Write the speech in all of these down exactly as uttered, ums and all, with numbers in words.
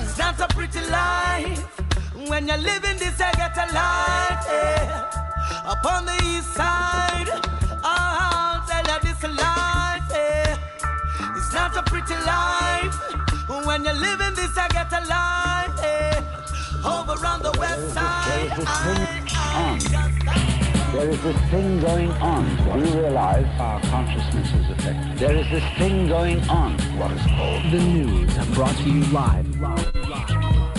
It's not a pretty life when you're living this I get a life, yeah. Upon the east side, I'll tell you this life, yeah. It's not a pretty life when you're living this I get a life, yeah. Over on the west side, there is this thing going on. Do you realize our consciousness is affected? There is this thing going on, what is called the news, brought to you live. live, live.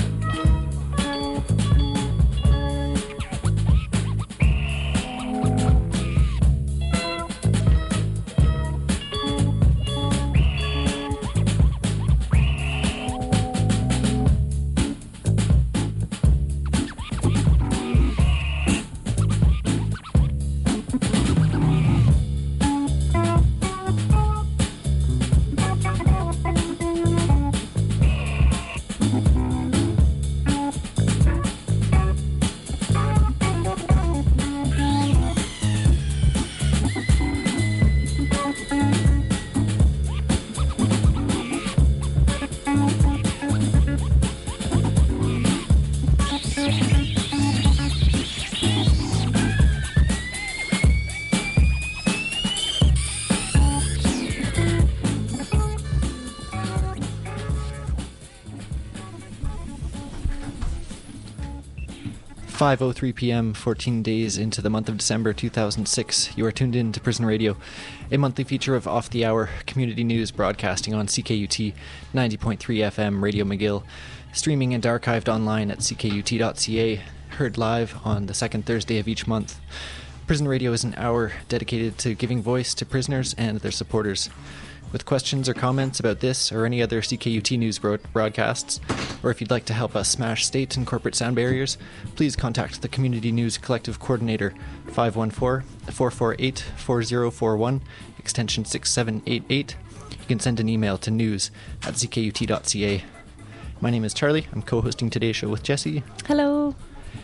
five oh three p.m., fourteen days into the month of December two thousand six. You are tuned in to Prison Radio, a monthly feature of Off the Hour community news broadcasting on C K U T ninety point three F M Radio McGill, streaming and archived online at c k u t dot c a, heard live on the second Thursday of each month. Prison Radio is an hour dedicated to giving voice to prisoners and their supporters. With questions or comments about this or any other C K U T news broadcasts, or if you'd like to help us smash state and corporate sound barriers, please contact the Community News Collective Coordinator, five one four, four four eight, four zero four one, extension six seven eight eight. You can send an email to news at c k u t dot c a. My name is Charlie. I'm co-hosting today's show with Jessie. Hello.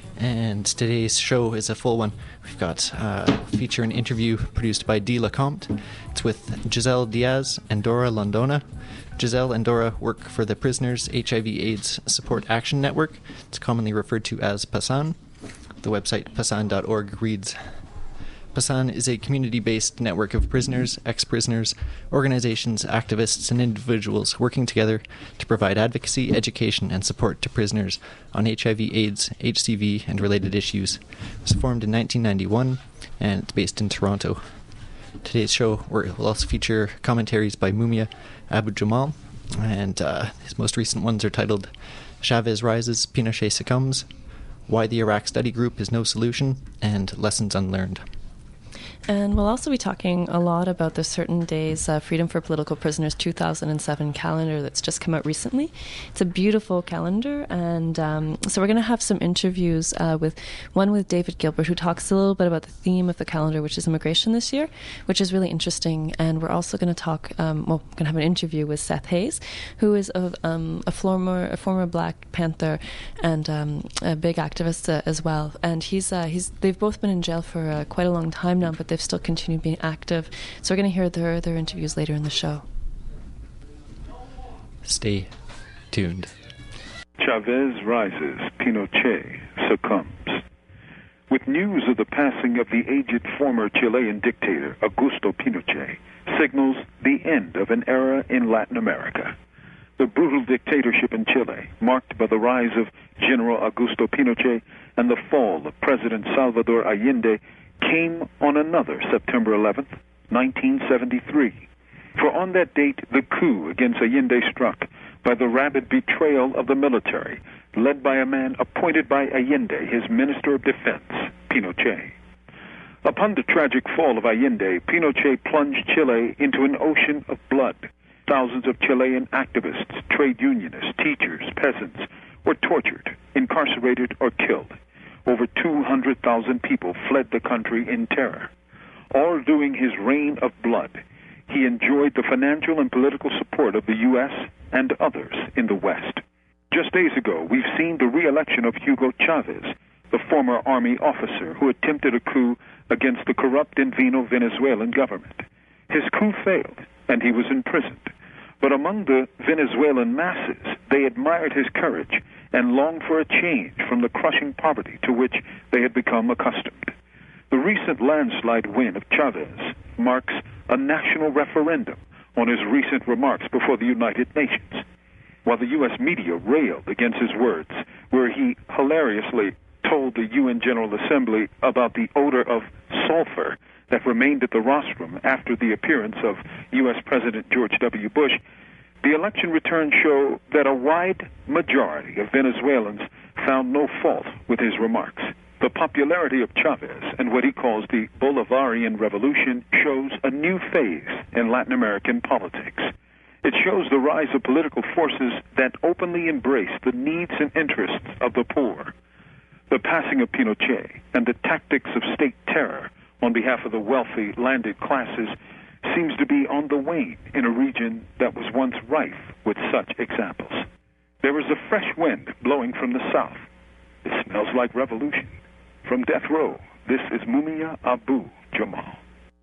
And today's show is a full one. We've got uh, a feature and interview produced by Dee LeCompte. It's with Giselle Diaz and Dora Londona. Giselle and Dora work for the Prisoners H I V AIDS Support Action Network. It's commonly referred to as PASAN. The website pasan dot org reads, PASAN is a community-based network of prisoners, ex-prisoners, organizations, activists, and individuals working together to provide advocacy, education, and support to prisoners on H I V AIDS, H C V, and related issues. It was formed in nineteen ninety-one, and it's based in Toronto. Today's show will also feature commentaries by Mumia Abu Jamal, and uh, his most recent ones are titled Chavez Rises, Pinochet Succumbs, Why the Iraq Study Group is No Solution, and Lessons Unlearned. And we'll also be talking a lot about the Certain Days uh, Freedom for Political Prisoners two thousand seven calendar that's just come out recently. It's a beautiful calendar, and um, so we're going to have some interviews uh, with one with David Gilbert, who talks a little bit about the theme of the calendar, which is immigration this year, which is really interesting. And we're also going to talk, um, well, we're going to have an interview with Seth Hayes, who is a, um, a former a former Black Panther and um, a big activist uh, as well. And he's uh, he's they've both been in jail for uh, quite a long time now, but they've still continued being active. So we're going to hear their, their interviews later in the show. Stay tuned. Chavez rises, Pinochet succumbs. With news of the passing of the aged former Chilean dictator, Augusto Pinochet, signals the end of an era in Latin America. The brutal dictatorship in Chile, marked by the rise of General Augusto Pinochet and the fall of President Salvador Allende, came on another September eleventh, nineteen seventy-three. For on that date, the coup against Allende struck by the rabid betrayal of the military, led by a man appointed by Allende, his Minister of Defense, Pinochet. Upon the tragic fall of Allende, Pinochet plunged Chile into an ocean of blood. Thousands of Chilean activists, trade unionists, teachers, peasants were tortured, incarcerated, or killed. Over two hundred thousand people fled the country in terror. All during his reign of blood, he enjoyed the financial and political support of the U S and others in the West. Just days ago, we've seen the re-election of Hugo Chavez, the former army officer who attempted a coup against the corrupt and venal Venezuelan government. His coup failed, and he was imprisoned. But among the Venezuelan masses, they admired his courage and longed for a change from the crushing poverty to which they had become accustomed. The recent landslide win of Chavez marks a national referendum on his recent remarks before the United Nations. While the U S media railed against his words, where he hilariously told the U N General Assembly about the odor of sulfur that remained at the rostrum after the appearance of U S President George W. Bush, the election returns show that a wide majority of Venezuelans found no fault with his remarks. The popularity of Chavez and what he calls the Bolivarian Revolution shows a new phase in Latin American politics. It shows the rise of political forces that openly embrace the needs and interests of the poor. The passing of Pinochet and the tactics of state terror on behalf of the wealthy landed classes seems to be on the wane in a region that was once rife with such examples. There is a fresh wind blowing from the south. It smells like revolution. From Death Row, this is Mumia Abu Jamal.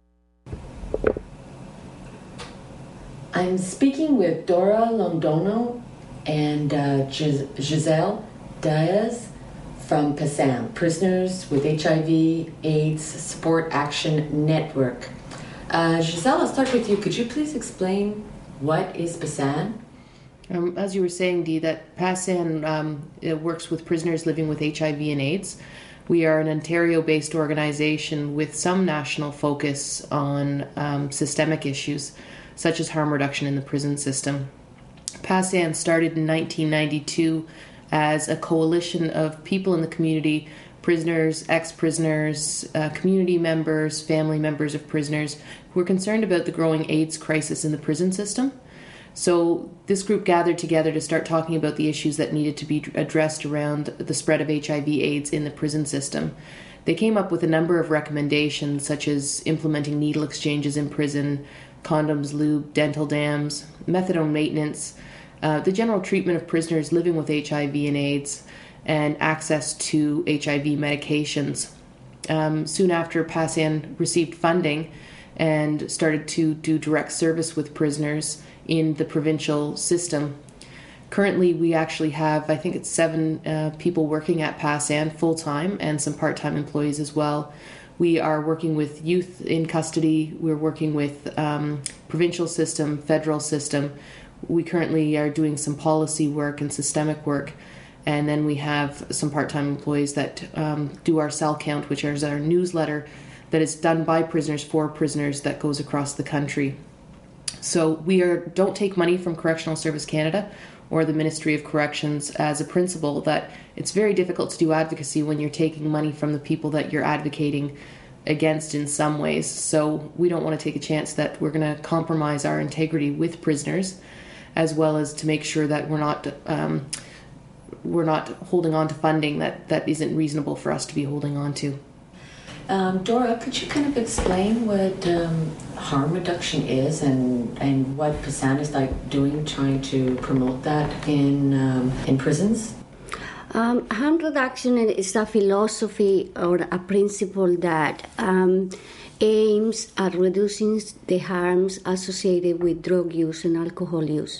I'm speaking with Dora Londono and uh, Gis- Giselle Diaz from PASAN, Prisoners with H I V AIDS Support Action Network. Uh, Giselle, I'll start with you. Could you please explain what is PASAN? Um, as you were saying, Dee, that PASAN um, it works with prisoners living with H I V and AIDS. We are an Ontario-based organization with some national focus on um, systemic issues, such as harm reduction in the prison system. PASAN started in nineteen ninety-two as a coalition of people in the community, prisoners, ex-prisoners, uh, community members, family members of prisoners, who were concerned about the growing AIDS crisis in the prison system. So this group gathered together to start talking about the issues that needed to be addressed around the spread of H I V AIDS in the prison system. They came up with a number of recommendations, such as implementing needle exchanges in prison, condoms, lube, dental dams, methadone maintenance, uh, the general treatment of prisoners living with H I V and AIDS, and access to H I V medications. Um, soon after, PASAN received funding and started to do direct service with prisoners in the provincial system. Currently, we actually have, I think it's seven uh, people working at PASAN full-time and some part-time employees as well. We are working with youth in custody. We're working with um, provincial system, federal system. We currently are doing some policy work and systemic work. And then we have some part-time employees that um, do our cell count, which is our newsletter that is done by prisoners for prisoners that goes across the country. So we are don't take money from Correctional Service Canada or the Ministry of Corrections as a principle that it's very difficult to do advocacy when you're taking money from the people that you're advocating against in some ways. So we don't want to take a chance that we're going to compromise our integrity with prisoners, as well as to make sure that we're not um, we're not holding on to funding that, that isn't reasonable for us to be holding on to. Um, Dora, could you kind of explain what um, harm reduction is and, and what PASAN is like doing, trying to promote that in um, in prisons? Um, harm reduction is a philosophy or a principle that um, aims at reducing the harms associated with drug use and alcohol use.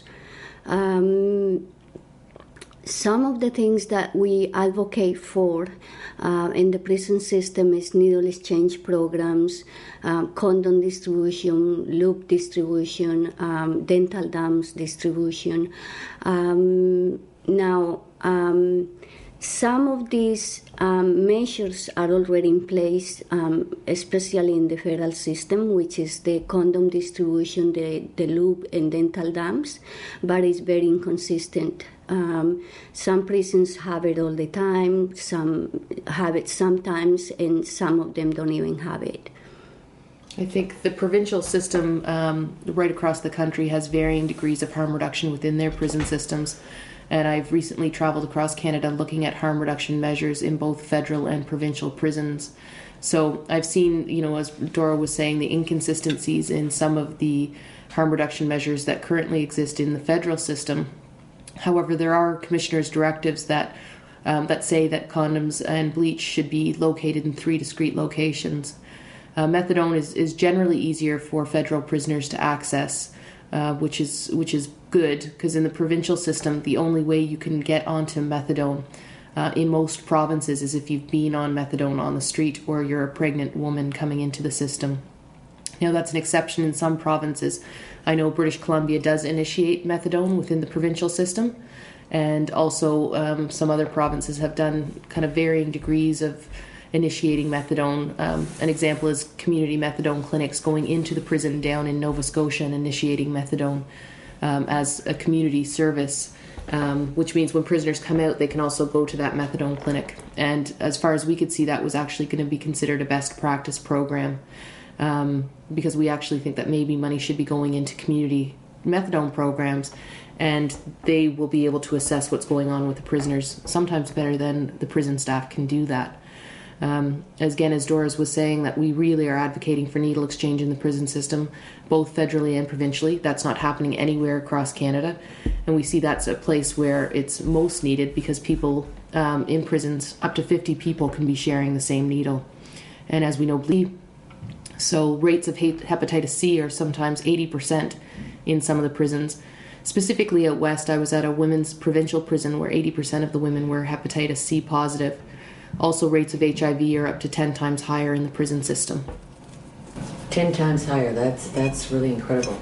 Um, Some of the things that we advocate for uh, in the prison system is needle exchange programs, um, condom distribution, lube distribution, um, dental dams distribution. Um, now, um, some of these um, measures are already in place, um, especially in the federal system, which is the condom distribution, the, the lube and dental dams, but it's very inconsistent. Um, some prisons have it all the time, some have it sometimes, and some of them don't even have it. I think the provincial system um, right across the country has varying degrees of harm reduction within their prison systems. And I've recently traveled across Canada looking at harm reduction measures in both federal and provincial prisons. So I've seen, you know, as Dora was saying, the inconsistencies in some of the harm reduction measures that currently exist in the federal system. However, there are commissioners' directives that um, that say that condoms and bleach should be located in three discrete locations. Uh, methadone is, is generally easier for federal prisoners to access, uh, which is which is good, because in the provincial system, the only way you can get onto methadone uh, in most provinces is if you've been on methadone on the street or you're a pregnant woman coming into the system. Now, that's an exception in some provinces. I know British Columbia does initiate methadone within the provincial system, and also um, some other provinces have done kind of varying degrees of initiating methadone. Um, an example is community methadone clinics going into the prison down in Nova Scotia and initiating methadone um, as a community service, um, which means when prisoners come out, they can also go to that methadone clinic. And as far as we could see, that was actually going to be considered a best practice program, um, because we actually think that maybe money should be going into community methadone programs, and they will be able to assess what's going on with the prisoners sometimes better than the prison staff can do that. Um, as again, as Doris was saying, that we really are advocating for needle exchange in the prison system, both federally and provincially. That's not happening anywhere across Canada, and we see that's a place where it's most needed, because people um, in prisons, up to fifty people can be sharing the same needle. And as we know, bleed. So rates of hepatitis C are sometimes eighty percent in some of the prisons. Specifically out west, I was at a women's provincial prison where eighty percent of the women were hepatitis C positive. Also, rates of H I V are up to ten times higher in the prison system. ten times higher, that's that's really incredible.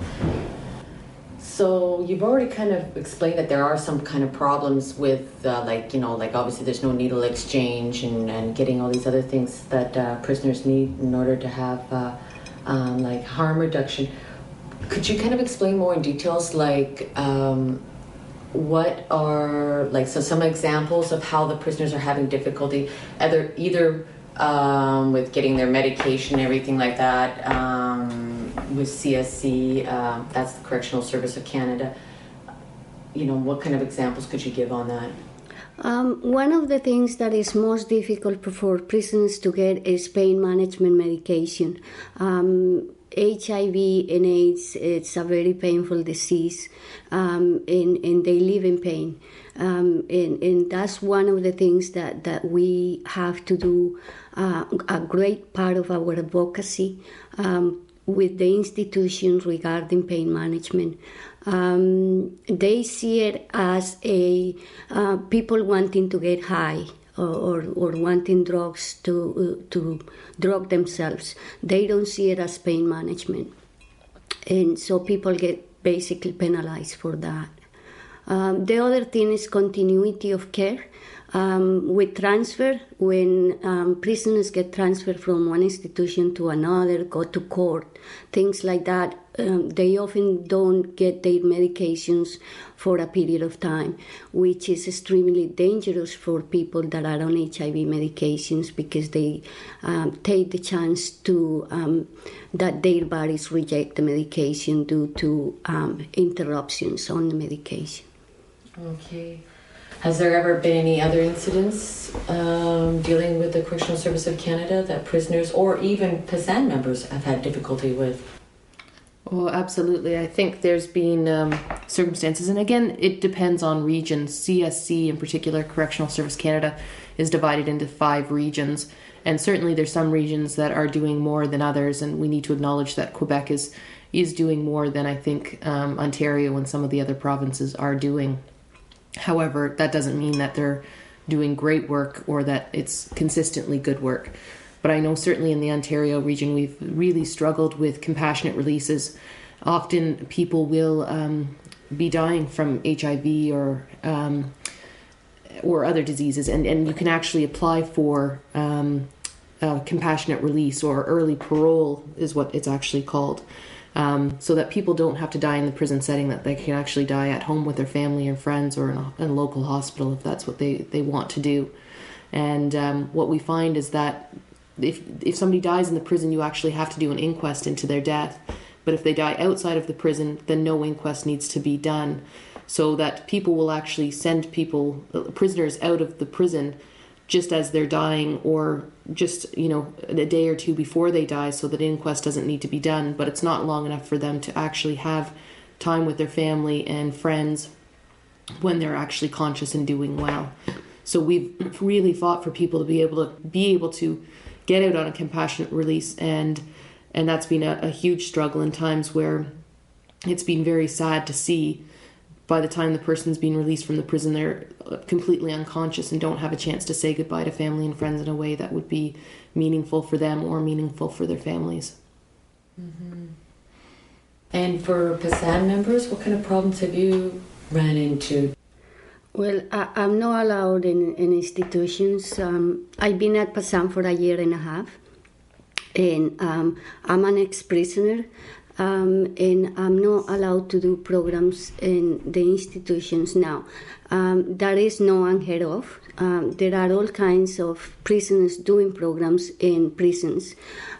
So you've already kind of explained that there are some kind of problems with, uh, like, you know, like obviously there's no needle exchange and, and getting all these other things that uh, prisoners need in order to have, uh, um, like, harm reduction. Could you kind of explain more in details, like, um, what are, like, so some examples of how the prisoners are having difficulty, either, either um, with getting their medication, everything like that, um, with C S C, uh, that's the Correctional Service of Canada. You know, what kind of examples could you give on that? Um, one of the things that is most difficult for prisoners to get is pain management medication. Um, H I V and AIDS, it's a very painful disease, um, and, and they live in pain. Um, and, and that's one of the things that, that we have to do, uh, a great part of our advocacy um, with the institutions regarding pain management. Um, they see it as a uh, people wanting to get high, or, or, or wanting drugs to uh, to drug themselves. They don't see it as pain management, and so people get basically penalized for that. Um, the other thing is continuity of care. Um, with transfer, when um, prisoners get transferred from one institution to another, go to court, things like that, um, they often don't get their medications for a period of time, which is extremely dangerous for people that are on H I V medications, because they um, take the chance to um, that their bodies reject the medication due to um, interruptions on the medication. Okay. Has there ever been any other incidents um, dealing with the Correctional Service of Canada that prisoners or even P S A N members have had difficulty with? Oh, absolutely. I think there's been um, circumstances, and again, it depends on regions. C S C, in particular, Correctional Service Canada, is divided into five regions, and certainly there's some regions that are doing more than others, and we need to acknowledge that Quebec is, is doing more than, I think, um, Ontario and some of the other provinces are doing. However, that doesn't mean that they're doing great work or that it's consistently good work. But I know certainly in the Ontario region, we've really struggled with compassionate releases. Often people will um, be dying from H I V or um, or other diseases, and, and you can actually apply for um, a compassionate release, or early parole is what it's actually called. Um, so that people don't have to die in the prison setting, that they can actually die at home with their family and friends, or in a, in a local hospital if that's what they, they want to do. And um, what we find is that if if somebody dies in the prison, you actually have to do an inquest into their death. But if they die outside of the prison, then no inquest needs to be done. So that people will actually send people, prisoners, out of the prison just as they're dying, or just, you know, a day or two before they die, so that inquest doesn't need to be done. But it's not long enough for them to actually have time with their family and friends when they're actually conscious and doing well. So we've really fought for people to be able to be able to get out on a compassionate release, and and that's been a, a huge struggle in times where it's been very sad to see by the time the person's been released from the prison, they're completely unconscious and don't have a chance to say goodbye to family and friends in a way that would be meaningful for them or meaningful for their families. Mm-hmm. And for PASAN members, what kind of problems have you ran into? Well, I, I'm not allowed in, in institutions. Um, I've been at PASAN for a year and a half, and um, I'm an ex-prisoner. Um, and I'm not allowed to do programs in the institutions now. Um, that is not unheard of. Um, there are all kinds of prisoners doing programs in prisons.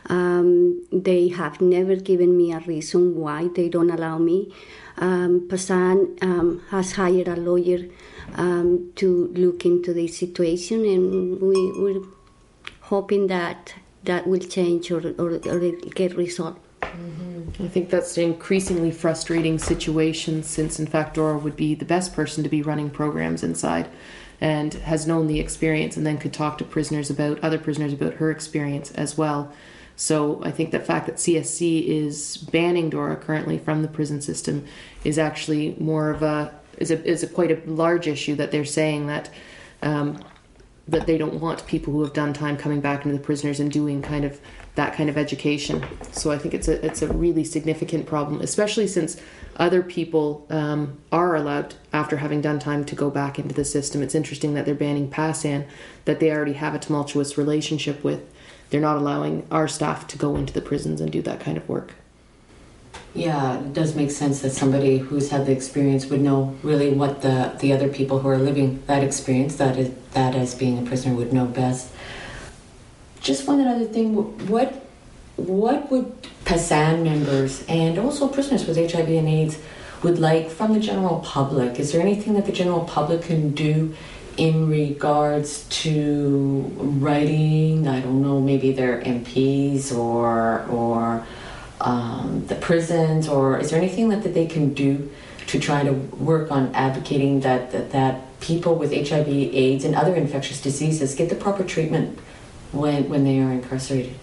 Um, they have never given me a reason why they don't allow me. Um, PASAN um, has hired a lawyer um, to look into the situation, and we, we're hoping that that will change or, or, or get resolved. Mm-hmm. I think that's an increasingly frustrating situation, since in fact Dora would be the best person to be running programs inside and has known the experience and then could talk to prisoners about other prisoners about her experience as well. So I think the fact that C S C is banning Dora currently from the prison system is actually more of a is a is a quite a large issue, that they're saying that um, that they don't want people who have done time coming back into the prisoners and doing kind of that kind of education. So I think it's a it's a really significant problem, especially since other people um, are allowed, after having done time, to go back into the system. It's interesting that they're banning PASAN, that they already have a tumultuous relationship with. They're not allowing our staff to go into the prisons and do that kind of work. Yeah, it does make sense that somebody who's had the experience would know really what the, the other people who are living that experience, that is, that as being a prisoner, would know best. Just one other thing, what what would PASAN members and also prisoners with H I V and AIDS would like from the general public? Is there anything that the general public can do in regards to writing, I don't know, maybe their M Ps or or um, the prisons, or is there anything that, that they can do to try to work on advocating that, that, that people with H I V, AIDS, and other infectious diseases get the proper treatment when when they are incarcerated?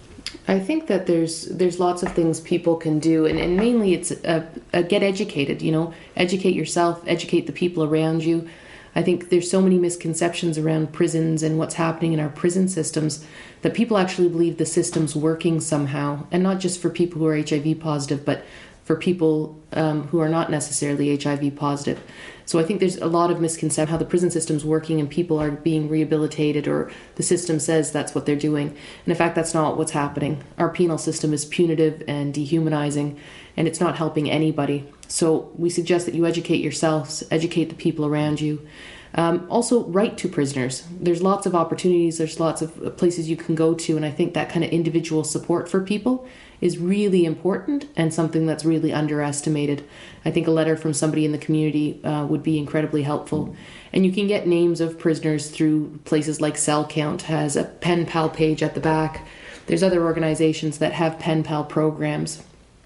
I think that there's there's lots of things people can do, and, and mainly it's a, a get educated, you know, educate yourself, educate the people around you. I think there's so many misconceptions around prisons and what's happening in our prison systems that people actually believe the system's working somehow, and not just for people who are H I V positive, but for people um, who are not necessarily H I V positive. So I think there's a lot of misconception how the prison system's working and people are being rehabilitated, or the system says that's what they're doing. And in fact, that's not what's happening. Our penal system is punitive and dehumanizing, and it's not helping anybody. So we suggest that you educate yourselves, educate the people around you. Um, also, write to prisoners. There's lots of opportunities, there's lots of places you can go to, and I think that kind of individual support for people is really important and something that's really underestimated. I think a letter from somebody in the community uh, would be incredibly helpful. And you can get names of prisoners through places like Cell Count has a pen pal page at the back. There's other organizations that have pen pal programs.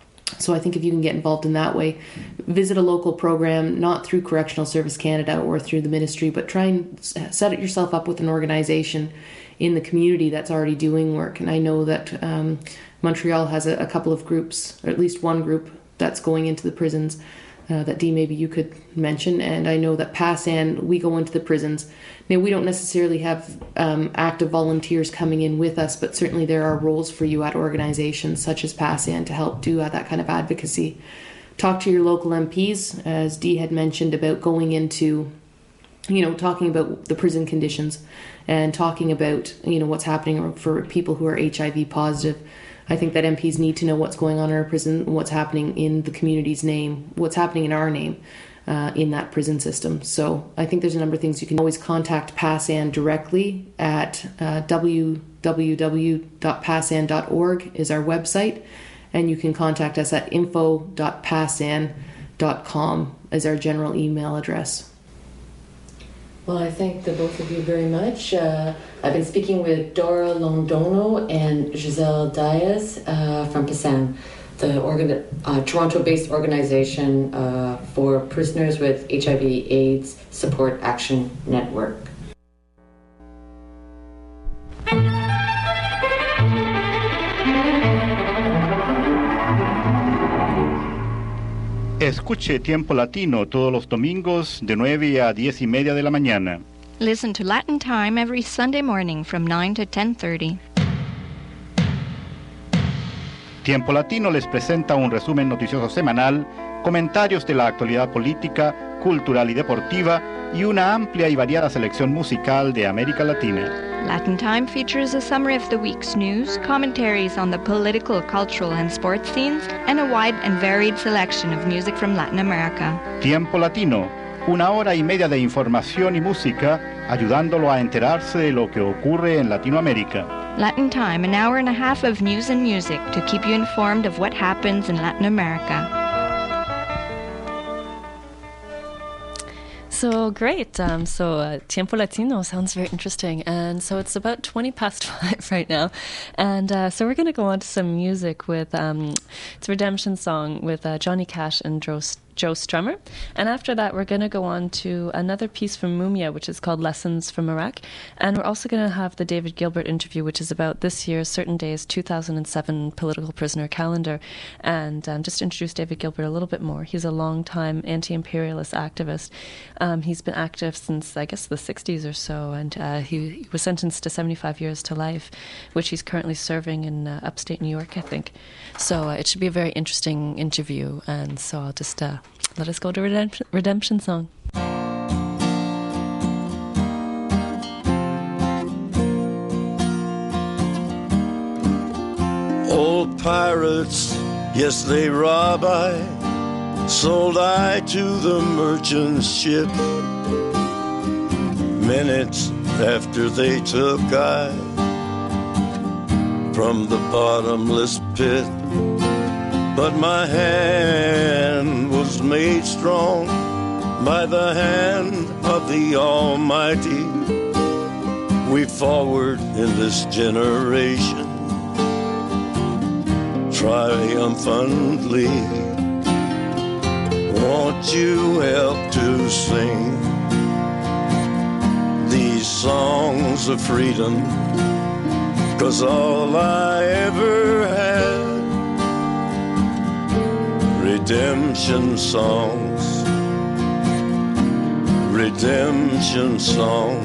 So I think if you can get involved in that way, visit a local program, not through Correctional Service Canada or through the ministry, but try and set it yourself up with an organization in the community that's already doing work. And I know that um, Montreal has a, a couple of groups, or at least one group that's going into the prisons uh, that Dee, maybe you could mention. And I know that PASAN, we go into the prisons. Now, we don't necessarily have um, active volunteers coming in with us, but certainly there are roles for you at organizations such as PASAN to help do uh, that kind of advocacy. Talk to your local M Ps, as Dee had mentioned, about going into, you know, talking about the prison conditions and talking about, you know, what's happening for people who are H I V positive. I think that M Ps need to know what's going on in our prison, what's happening in the community's name, what's happening in our name uh, in that prison system. So I think there's a number of things. You can always contact PASAN directly at uh, w w w dot pasan dot org is our website, and you can contact us at info dot pasan dot com as our general email address. Well, I thank the both of you very much. Uh, I've been speaking with Dora Londono and Giselle Diaz uh, from PASAN, the organ- uh, Toronto-based organization uh, for prisoners with H I V AIDS Support Action Network. escuche Tiempo Latino todos los domingos de nueve a diez y media de la mañana. Listen to Latin Time every Sunday morning from nine to ten thirty. Tiempo Latino les presenta un resumen noticioso semanal, comentarios de la actualidad política, cultural y deportiva y una amplia y variada selección musical de América Latina. Latin Time features a summary of the week's news, commentaries on the political, cultural, and sports scenes, and a wide and varied selection of music from Latin America. Tiempo Latino, una hora y media de información y música, ayudándolo a enterarse de lo que ocurre en Latinoamérica. Latin Time, an hour and a half of news and music to keep you informed of what happens in Latin America. So great. Um, so uh, Tiempo Latino sounds very interesting. And so it's about twenty past five right now. And uh, so we're going to go on to some music with, um, it's a redemption song with uh, Johnny Cash and Joe, Joe Strummer. And after that, we're going to go on to another piece from Mumia, which is called Lessons from Iraq. And we're also going to have the David Gilbert interview, which is about this year's Certain Days two thousand seven political prisoner calendar. And um, just to introduce David Gilbert a little bit more, he's a long-time anti-imperialist activist. Um, he's been active since, I guess, the sixties or so, and uh, he, he was sentenced to seventy-five years to life, which he's currently serving in uh, upstate New York, I think. So uh, it should be a very interesting interview, and so I'll just uh, let us go to Redemption, Redemption Song. Old pirates, yes, they rob I. Sold I to the merchant ship. Minutes after they took I from the bottomless pit. But my hand was made strong by the hand of the Almighty. We forward in this generation triumphantly. Won't you help to sing these songs of freedom? 'Cause all I ever had, redemption songs, redemption songs.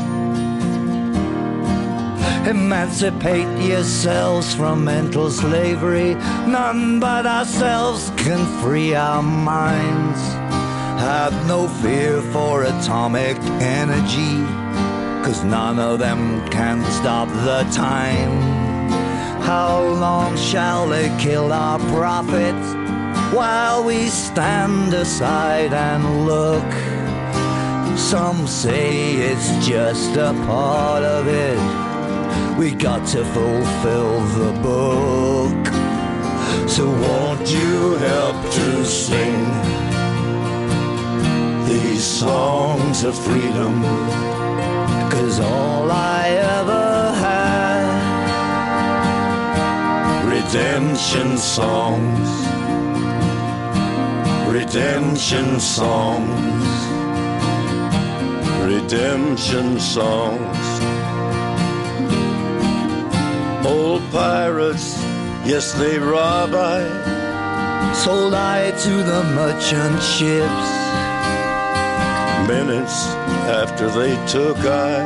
Emancipate yourselves from mental slavery. None but ourselves can free our minds. Have no fear for atomic energy, 'cause none of them can stop the time. How long shall they kill our prophets while we stand aside and look? Some say it's just a part of it. We got to fulfill the book. So won't you help to sing these songs of freedom? 'Cause all I ever had, redemption songs, redemption songs, redemption songs. Old pirates, yes, they rob I. Sold I to the merchant ships. Minutes after they took I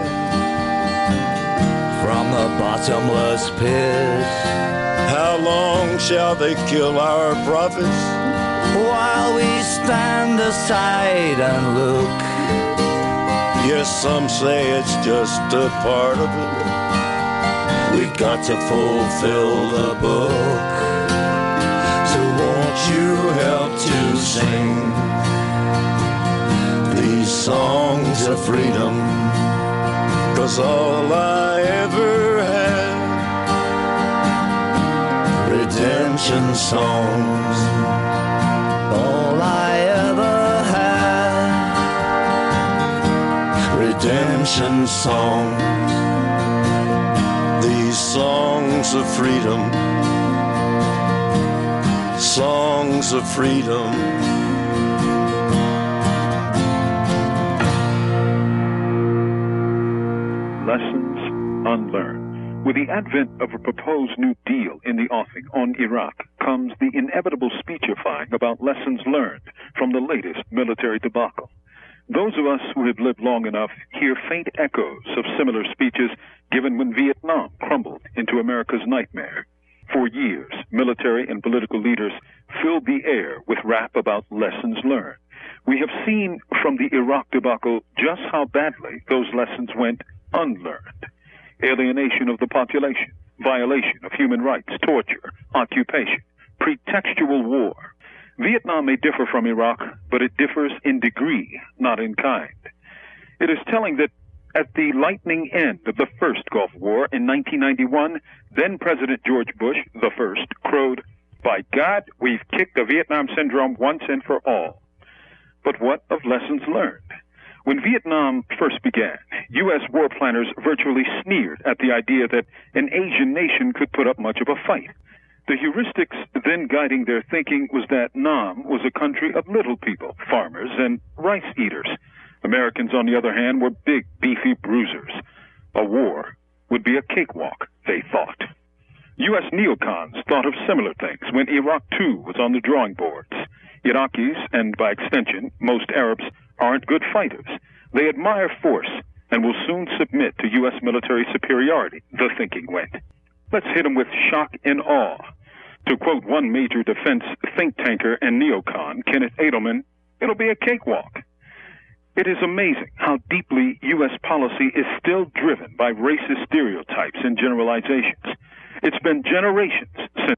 from the bottomless pit. How long shall they kill our prophets while we stand aside and look? Yes, some say it's just a part of it. We got to fulfill the book. So won't you help to sing these songs of freedom? 'Cause all I ever had, redemption songs. All I ever had, redemption songs. These songs of freedom, songs of freedom. Lessons unlearned. With the advent of a proposed new deal in the offing on Iraq, comes the inevitable speechifying about lessons learned from the latest military debacle. Those of us who have lived long enough hear faint echoes of similar speeches given when Vietnam crumbled into America's nightmare. For years, military and political leaders filled the air with rap about lessons learned. We have seen from the Iraq debacle just how badly those lessons went unlearned. Alienation of the population, violation of human rights, torture, occupation, pretextual war. Vietnam may differ from Iraq, but it differs in degree, not in kind. It is telling that at the lightning end of the first Gulf War in nineteen ninety-one, then-President George Bush, the first, crowed, "By God, we've kicked the Vietnam syndrome once and for all." But what of lessons learned? When Vietnam first began, U S war planners virtually sneered at the idea that an Asian nation could put up much of a fight. The heuristics then guiding their thinking was that Nam was a country of little people, farmers, and rice eaters. Americans, on the other hand, were big, beefy bruisers. A war would be a cakewalk, they thought. U S neocons thought of similar things when Iraq, too, was on the drawing boards. Iraqis, and by extension, most Arabs, aren't good fighters. They admire force and will soon submit to U S military superiority, the thinking went. Let's hit them with shock and awe. To quote one major defense think tanker and neocon, Kenneth Edelman, it'll be a cakewalk. It is amazing how deeply U S policy is still driven by racist stereotypes and generalizations. It's been generations since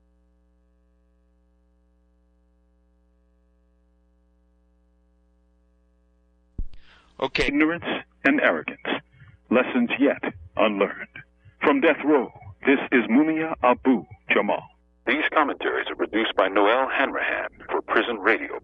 Okay. Ignorance and arrogance, lessons yet unlearned. From Death Row, this is Mumia Abu Jamal. These commentaries are produced by Noel Hanrahan for Prison Radio.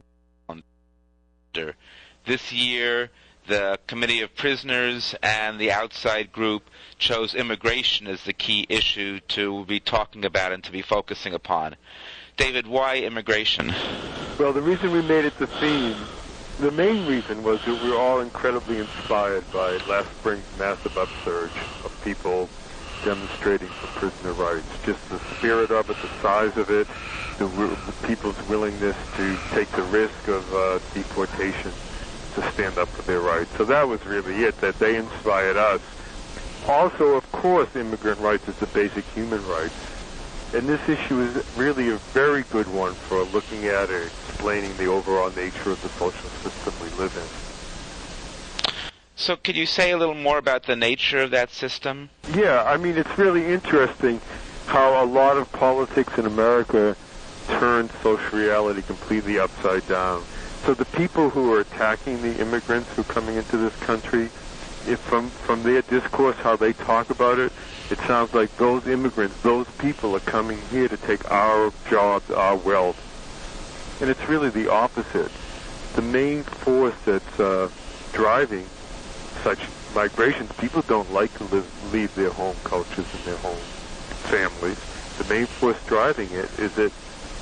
This year, the Committee of Prisoners and the outside group chose immigration as the key issue to be talking about and to be focusing upon. David, why immigration? Well, the reason we made it the theme, the main reason was that we were all incredibly inspired by last spring's massive upsurge of people demonstrating for prisoner rights. Just the spirit of it, the size of it, the, the people's willingness to take the risk of uh, deportation to stand up for their rights. So that was really it, that they inspired us. Also, of course, immigrant rights is the basic human rights. And this issue is really a very good one for looking at or explaining the overall nature of the social system we live in. So could you say a little more about the nature of that system? Yeah, I mean, it's really interesting how a lot of politics in America turned social reality completely upside down. So the people who are attacking the immigrants who are coming into this country, if from, from their discourse, how they talk about it, it sounds like those immigrants, those people are coming here to take our jobs, our wealth. And it's really the opposite. The main force that's uh, driving such migrations, people don't like to live, leave their home cultures and their home families. The main force driving it is that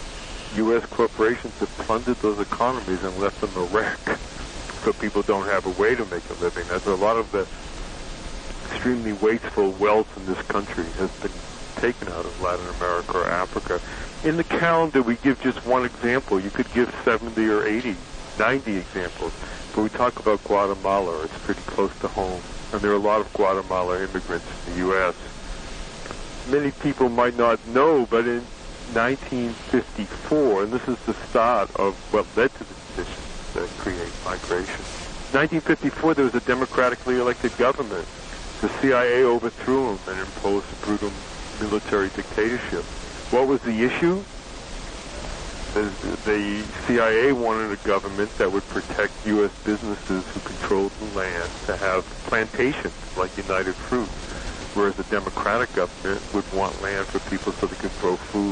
U S corporations have plundered those economies and left them a wreck. So people don't have a way to make a living. There's a lot of the extremely wasteful wealth in this country has been taken out of Latin America or Africa. In the calendar, we give just one example. You could give seventy or eighty, ninety examples. But we talk about Guatemala. It's pretty close to home. And there are a lot of Guatemala immigrants in the U S Many people might not know, but in nineteen fifty-four, and this is the start of what led to the decision to create migration. nineteen fifty-four, there was a democratically elected government. The C I A overthrew him and imposed a brutal military dictatorship. What was the issue? The, the C I A wanted a government that would protect U S businesses who controlled the land to have plantations like United Fruit, whereas a democratic government would want land for people so they could grow food.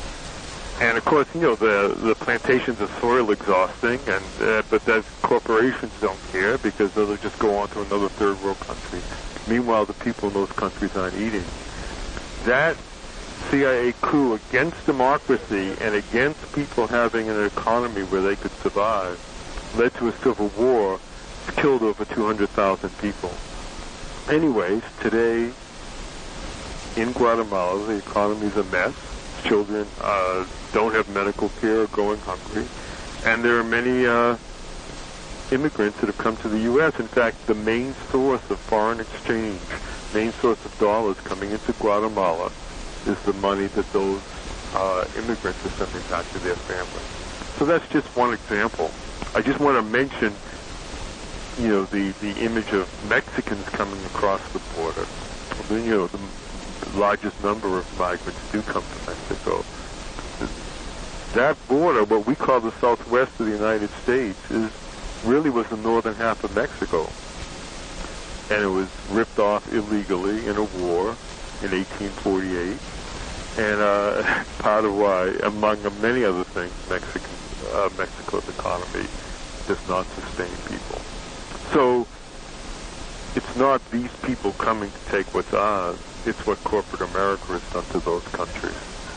And of course, you know, the the plantations are soil exhausting, and uh, but that corporations don't care because they'll just go on to another third world country. Meanwhile, the people in those countries aren't eating. That C I A coup against democracy and against people having an economy where they could survive led to a civil war. It's killed over two hundred thousand people. Anyways, today in Guatemala, the economy is a mess. children uh, don't have medical care or going hungry. And there are many uh, immigrants that have come to the U S. In fact, the main source of foreign exchange, main source of dollars coming into Guatemala is the money that those uh, immigrants are sending back to their families. So that's just one example. I just want to mention, you know, the, the image of Mexicans coming across the border. You know, the largest number of migrants do come to Mexico. That border, what we call the southwest of the United States, is really was the northern half of Mexico. And it was ripped off illegally in a war in eighteen forty-eight. And uh, part of why, among many other things, Mexican, uh, Mexico's economy does not sustain people. So it's not these people coming to take what's ours. It's what corporate America has done to those countries.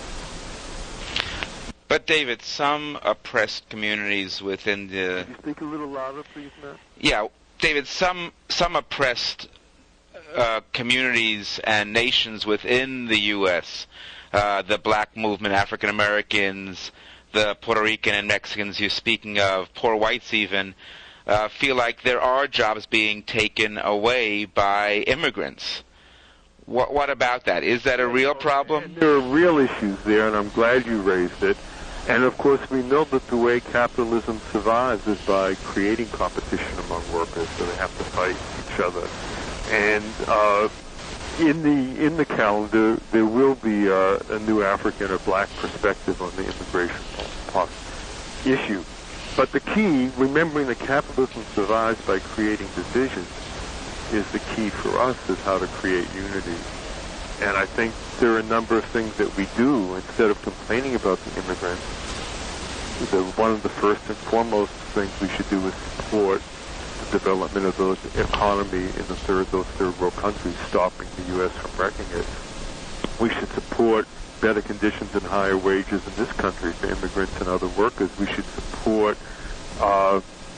But, David, some oppressed communities within the... Can you speak a little louder, please, Matt? Yeah, David, some some oppressed uh, communities and nations within the U S, uh, the black movement, African Americans, the Puerto Rican and Mexicans you're speaking of, poor whites even, uh, feel like there are jobs being taken away by immigrants. What, what about that? Is that a real problem? And there are real issues there, and I'm glad you raised it. And, of course, we know that the way capitalism survives is by creating competition among workers, so they have to fight each other. And uh, in the in the calendar, there will be uh, a new African or black perspective on the immigration issue. But the key, remembering that capitalism survives by creating divisions, is the key for us, is how to create unity. And I think there are a number of things that we do instead of complaining about the immigrants. The, one of the first and foremost things we should do is support the development of those economy in the third, those third world countries, stopping the U S from wrecking it. We should support better conditions and higher wages in this country for immigrants and other workers. We should support uh,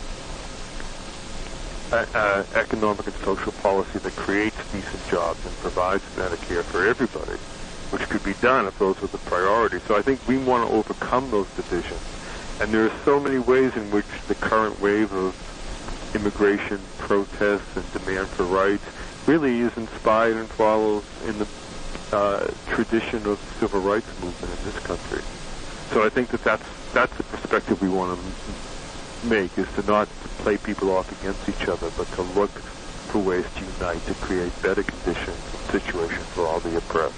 uh, economic and social policy that creates decent jobs and provides Medicare for everybody, which could be done if those were the priorities. So I think we want to overcome those divisions. And there are so many ways in which the current wave of immigration protests and demand for rights really is inspired and follows in the uh, tradition of the civil rights movement in this country. So I think that that's, that's the perspective we want to make, is to not play people off against each other, but to look for ways to unite to create better conditions and situations for all the oppressed.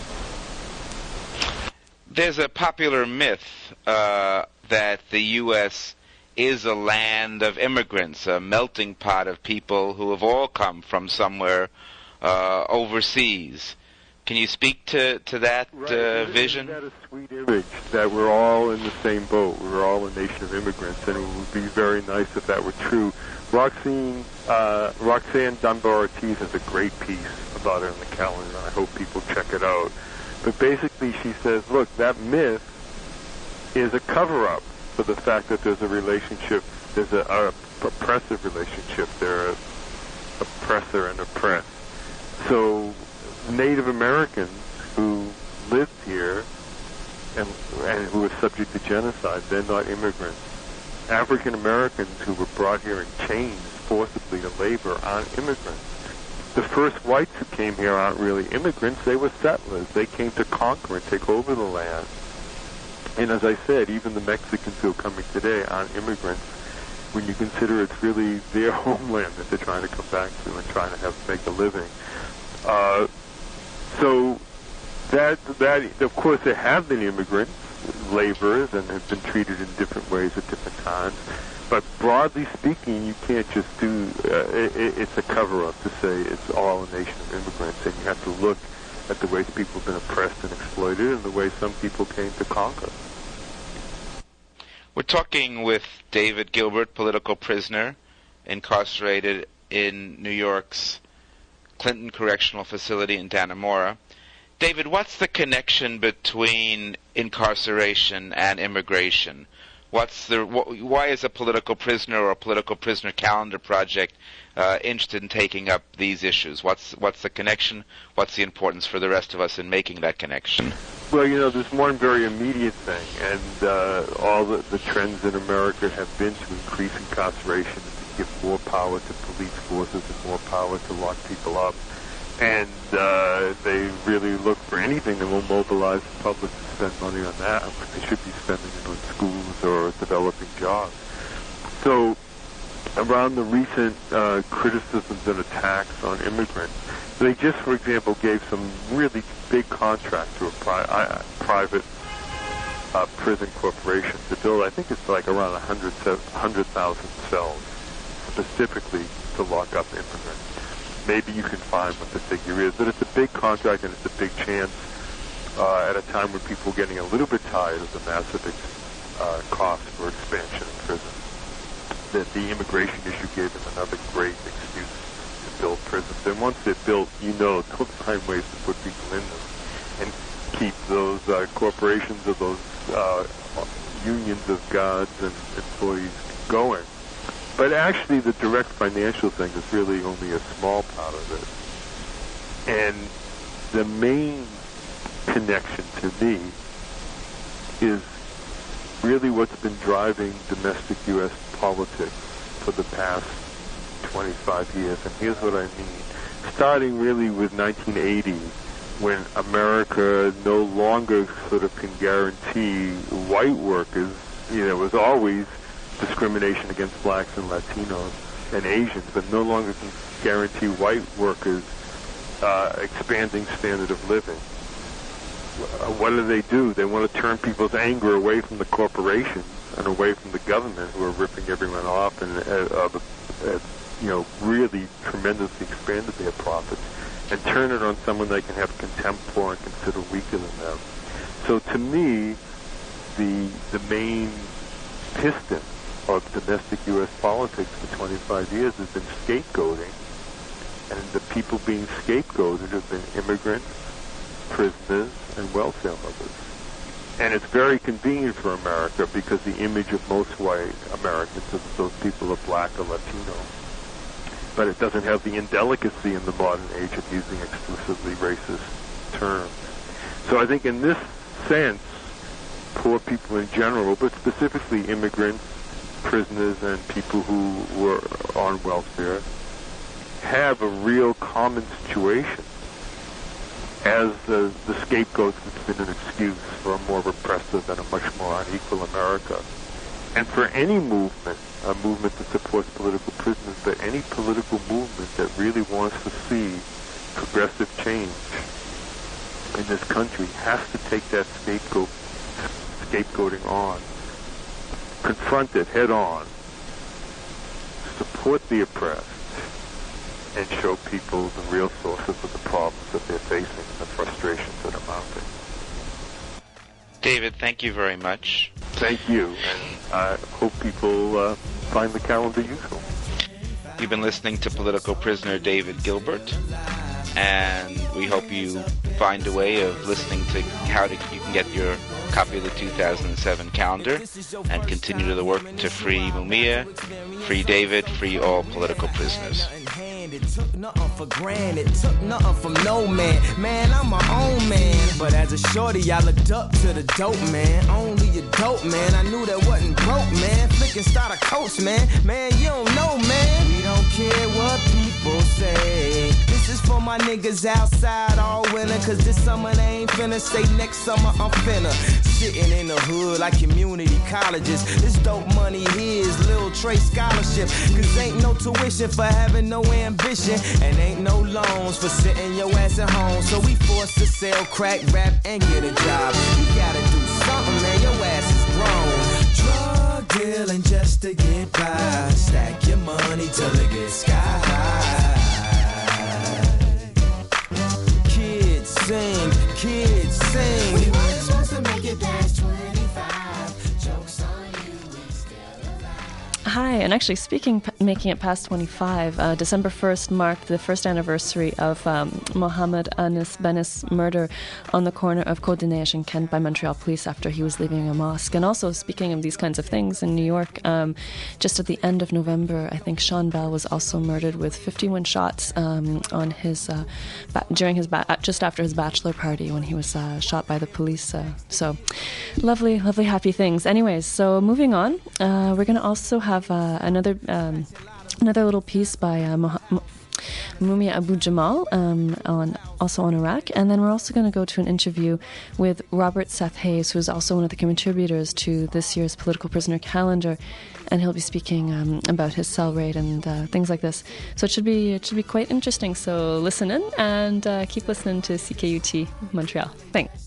There's a popular myth uh, that the U S is a land of immigrants, a melting pot of people who have all come from somewhere uh, overseas. Can you speak to, to that right. uh, vision? Isn't that a sweet image, that we're all in the same boat? We're all a nation of immigrants, and it would be very nice if that were true. Roxanne, uh, Roxanne Dunbar-Ortiz has a great piece about it in the calendar, and I hope people check it out. But basically she says, look, that myth is a cover-up for the fact that there's a relationship, there's a, a oppressive relationship. There are oppressor and oppressed. So Native Americans who lived here and, and who were subject to genocide, they're not immigrants. African Americans who were brought here in chains forcibly to labor aren't immigrants. The first whites who came here aren't really immigrants, they were settlers. They came to conquer and take over the land. And as I said, even the Mexicans who are coming today aren't immigrants when you consider it's really their homeland that they're trying to come back to and trying to have make a living. Uh, so that, that, of course, there have been immigrants, laborers, and have been treated in different ways at different times. But broadly speaking, you can't just do, uh, it, it's a cover-up to say it's all a nation of immigrants, and you have to look at the ways people have been oppressed and exploited and the way some people came to conquer. We're talking with David Gilbert, political prisoner, incarcerated in New York's Clinton Correctional Facility in Dannemora. David, what's the connection between incarceration and immigration? What's the wh- why is a political prisoner or a political prisoner calendar project uh, interested in taking up these issues? What's what's the connection? What's the importance for the rest of us in making that connection? Well, you know, there's one very immediate thing, and uh, all the, the trends in America have been to increase incarceration and to give more power to police forces and more power to lock people up. And uh, they really look for anything that will mobilize the public to spend money on that when they should be spending it on schools or developing jobs. So around the recent uh, criticisms and attacks on immigrants, they just, for example, gave some really big contract to a pri- uh, private uh, prison corporation to build, I think it's like around one hundred thousand cells specifically to lock up immigrants. Maybe you can find what the figure is, but it's a big contract and it's a big chance uh, at a time when people are getting a little bit tired of the massive ex- uh, cost for expansion of prisons. That the immigration issue gave them another great excuse to build prisons. And once they're built, you know, don't find ways to put people in them and keep those uh, corporations or those uh, unions of guards and employees going. But actually, the direct financial thing is really only a small part of it. And the main connection to me is really what's been driving domestic U S politics for the past twenty-five years. And here's what I mean. Starting really with nineteen eighty, when America no longer sort of can guarantee white workers, you know, it was always discrimination against blacks and Latinos and Asians, but no longer can guarantee white workers uh, expanding standard of living. What do they do? They want to turn people's anger away from the corporations and away from the government, who are ripping everyone off and, uh, uh, uh, you know, really tremendously expanded their profits, and turn it on someone they can have contempt for and consider weaker than them. So to me, the the main piston of domestic U S politics for twenty-five years has been scapegoating, and the people being scapegoated have been immigrants, prisoners, and welfare mothers. And it's very convenient for America because the image of most white Americans is that those people are black or Latino. But it doesn't have the indelicacy in the modern age of using exclusively racist terms. So I think in this sense, poor people in general, but specifically immigrants, prisoners, and people who were on welfare, have a real common situation as the, the scapegoat has been an excuse for a more repressive and a much more unequal America. And for any movement, a movement that supports political prisoners, but any political movement that really wants to see progressive change in this country has to take that scapegoat, scapegoating on, confront it head on, support the oppressed, and show people the real sources of the problems that they're facing and the frustrations that are mounting. David, thank you very much. Thank you, and I hope people uh, find the calendar useful. You've been listening to political prisoner David Gilbert, and we hope you find a way of listening to how to, you can get your copy of the two thousand seven calendar and continue to the work to free Mumia, free David, free all political prisoners. Took nothing for granted, took nothing from no man. Man, I'm my own man. But as a shorty, I looked up to the dope man. Only a dope man, I knew that wasn't broke, man. Flicking starter coats, man. Man, you don't know, man. We don't care what people say. This is for my niggas outside all winter, cause this summer they ain't finna say next summer I'm finna. Sitting in the hood like community colleges. This dope money here is Lil Trey scholarship. Cause ain't no tuition for having no ambition, and ain't no loans for sitting your ass at home. So we forced to sell crack, rap, and get a job. You gotta do something, man, your ass is grown. Drug dealing just to get by. Stack your money till it gets sky high. Kids sing, kids sing. We weren't supposed to make it past twenty-five. Jokes on you, we still alive. Hi, and actually speaking making it past twenty-five. Uh, December first marked the first anniversary of um, Mohammed Anis Benis' murder on the corner of Côte des Neiges and Kent by Montreal police after he was leaving a mosque. And also, speaking of these kinds of things, in New York, um, just at the end of November, I think Sean Bell was also murdered with fifty-one shots um, on his uh, ba- during his ba- just after his bachelor party when he was uh, shot by the police. Uh, so, lovely, lovely, happy things. Anyways, so moving on, uh, we're going to also have uh, another um, another little piece by uh, Moh- Mo- Mumia Abu Jamal um, on also on Iraq, and then we're also going to go to an interview with Robert Seth Hayes, who is also one of the contributors to this year's Political Prisoner Calendar, and he'll be speaking um, about his cell raid and uh, things like this. So it should be it should be quite interesting. So listen in and uh, keep listening to C K U T Montreal. Thanks.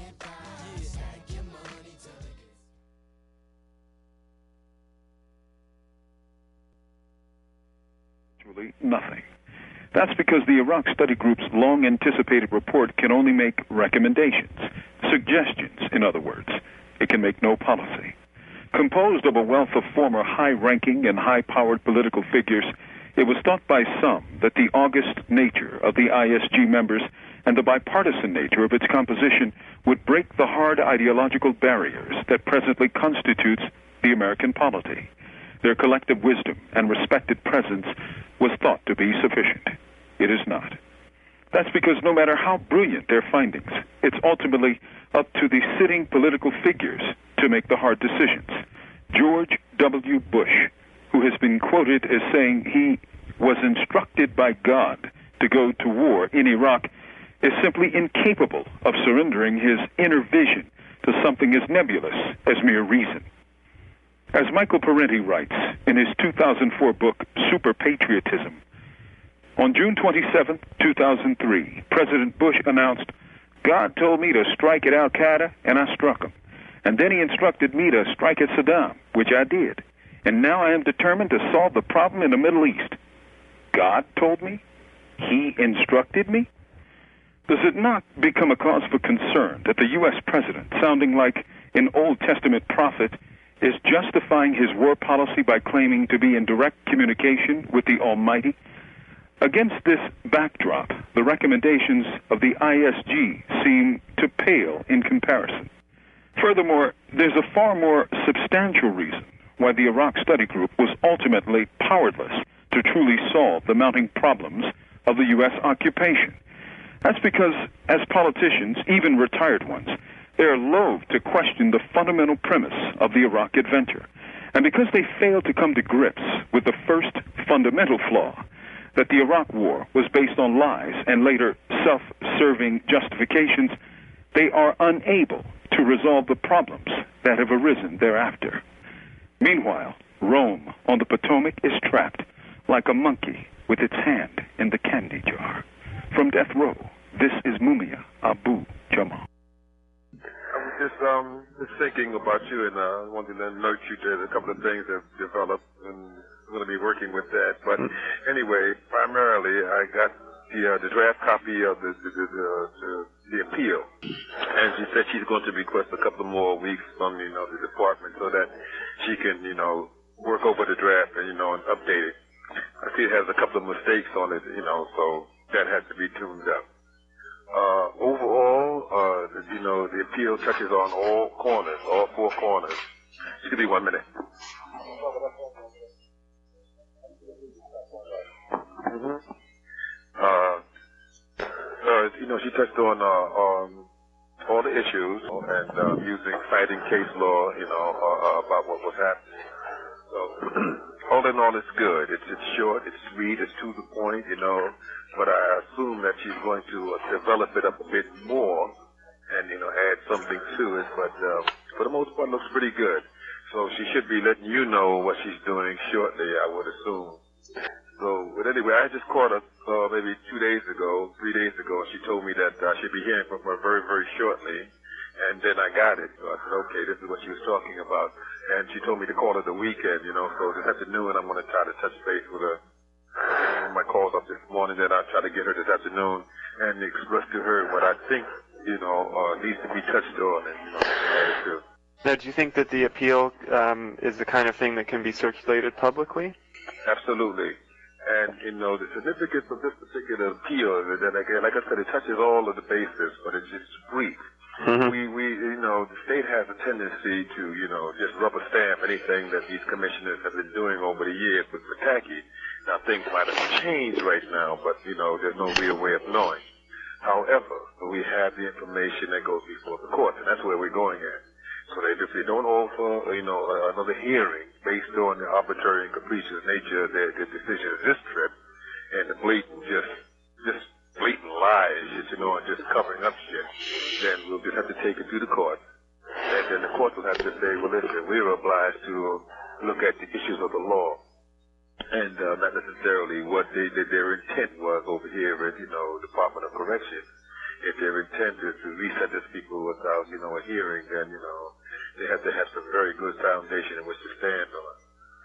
Nothing. That's because the Iraq Study Group's long-anticipated report can only make recommendations, suggestions, in other words. It can make no policy. Composed of a wealth of former high-ranking and high-powered political figures, it was thought by some that the august nature of the I S G members and the bipartisan nature of its composition would break the hard ideological barriers that presently constitutes the American polity. Their collective wisdom and respected presence was thought to be sufficient. It is not. That's because no matter how brilliant their findings, it's ultimately up to the sitting political figures to make the hard decisions. George W. Bush, who has been quoted as saying he was instructed by God to go to war in Iraq, is simply incapable of surrendering his inner vision to something as nebulous as mere reason. As Michael Parenti writes in his two thousand four book, Super Patriotism, on June twenty-seventh, two thousand three, President Bush announced, God told me to strike at Al-Qaeda, and I struck him. And then he instructed me to strike at Saddam, which I did. And now I am determined to solve the problem in the Middle East. God told me? He instructed me? Does it not become a cause for concern that the U S president, sounding like an Old Testament prophet, is justifying his war policy by claiming to be in direct communication with the Almighty? Against this backdrop, the recommendations of the I S G seem to pale in comparison. Furthermore, there's a far more substantial reason why the Iraq Study Group was ultimately powerless to truly solve the mounting problems of the U S occupation. That's because, as politicians, even retired ones, they are loath to question the fundamental premise of the Iraq adventure. And because they failed to come to grips with the first fundamental flaw, that the Iraq War was based on lies and later self-serving justifications, they are unable to resolve the problems that have arisen thereafter. Meanwhile, Rome on the Potomac is trapped like a monkey with its hand in the candy jar. From Death Row, this is Mumia Abu Jamal. I was just um just thinking about you, and I uh, wanted to note you did a couple of things that developed, and I'm going to be working with that. But anyway, primarily, I got the uh, the draft copy of the the, the, the the appeal, and she said she's going to request a couple more weeks from you know the department so that she can you know work over the draft and you know and update it. I see it has a couple of mistakes on it, you know, so that has to be tuned up. Uh, overall, uh, you know, the appeal touches on all corners, all four corners. Just give me one minute. Mm-hmm. Uh, uh, you know, she touched on, uh, on all the issues and uh, using, citing case law, you know, uh, about what was happening. So, all in all, it's good. It's it's short, it's sweet, it's to the point, you know. But I assume that she's going to uh, develop it up a bit more and, you know, add something to it. But uh, for the most part, it looks pretty good. So she should be letting you know what she's doing shortly, I would assume. So, but anyway, I just caught her uh, maybe two days ago, three days ago, and she told me that I should be hearing from her very, very shortly. And then I got it. So I said, okay, this is what she was talking about. And she told me to call her the weekend, you know. So this afternoon, I'm going to try to touch base with her. My calls up this morning, then I'll try to get her this afternoon and express to her what I think, you know, uh, needs to be touched on. And, you know, now, do you think that the appeal um, is the kind of thing that can be circulated publicly? Absolutely. And, you know, the significance of this particular appeal is that, again, like I said, it touches all of the bases, but it's just brief. Mm-hmm. We, we, you know, the state has a tendency to, you know, just rubber stamp anything that these commissioners have been doing over the years with Pataki. Now, things might have changed right now, but, you know, there's no real way of knowing. However, we have the information that goes before the courts, and that's where we're going at. So they, if they don't offer, you know, another hearing based on the arbitrary and capricious nature of their, their decisions this trip, and the blatant, just, just blatant lies, you know, and just covering up shit, then we'll just have to take it to the court. And then the court will have to say, well, listen, we're obliged to look at the issues of the law, and uh, not necessarily what they, they, their intent was over here at, you know, Department of Corrections. If their intent is to resentence people without, you know, a hearing, then, you know, they have to have some very good foundation in which to stand on.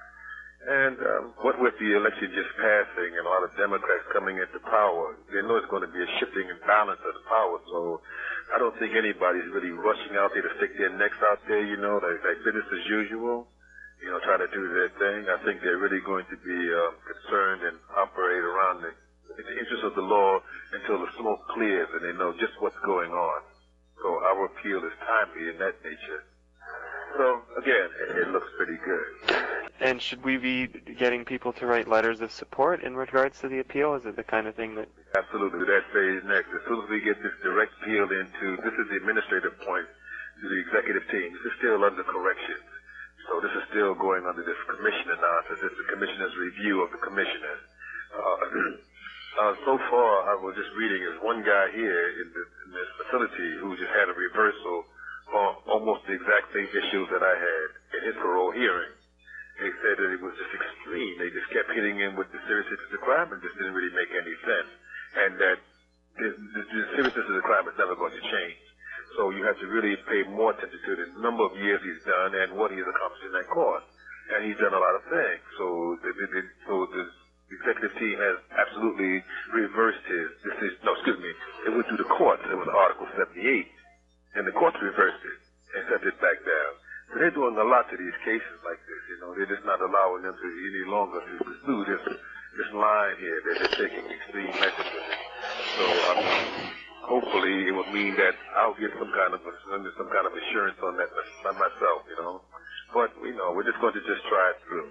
And um, what with the election just passing and a lot of Democrats coming into power, they know it's going to be a shifting and balance of the power. So I don't think anybody's really rushing out there to stick their necks out there, you know, like, like business as usual, you know, trying to do their thing. I think they're really going to be um, concerned and operate around the, in the interest of the law until the smoke clears and they know just what's going on. So our appeal is timely in that nature. So, again, it, it looks pretty good. And should we be getting people to write letters of support in regards to the appeal? Is it the kind of thing that... Absolutely. That phase next. As soon as we get this direct appeal into... This is the administrative point to the executive team. This is still under corrections. So this is still going under this commissioner nonsense. This is the commissioner's review of the commissioners. Uh, uh, so far, I was just reading, there's one guy here in, the, in this facility who just had a reversal on almost the exact same issues that I had in his parole hearing. They said that it was just extreme. They just kept hitting him with the seriousness of the crime and just didn't really make any sense. And that the, the, the seriousness of the crime is never going to change. So you have to really pay more attention to the number of years he's done and what he's accomplished in that court. And he's done a lot of things. So the, the, the, so the executive team has absolutely reversed his decision. No, excuse me. It went through the courts. It was Article seventy-eight. And the courts reversed it and sent it back down. So they're doing a lot to these cases like this, you know. They're just not allowing them to any longer to pursue this this line here. They're just taking extreme measures with it. So um, hopefully it will mean that I'll get some kind of a, some kind of assurance on that by myself, you know. But, you know, we're just going to just try it through.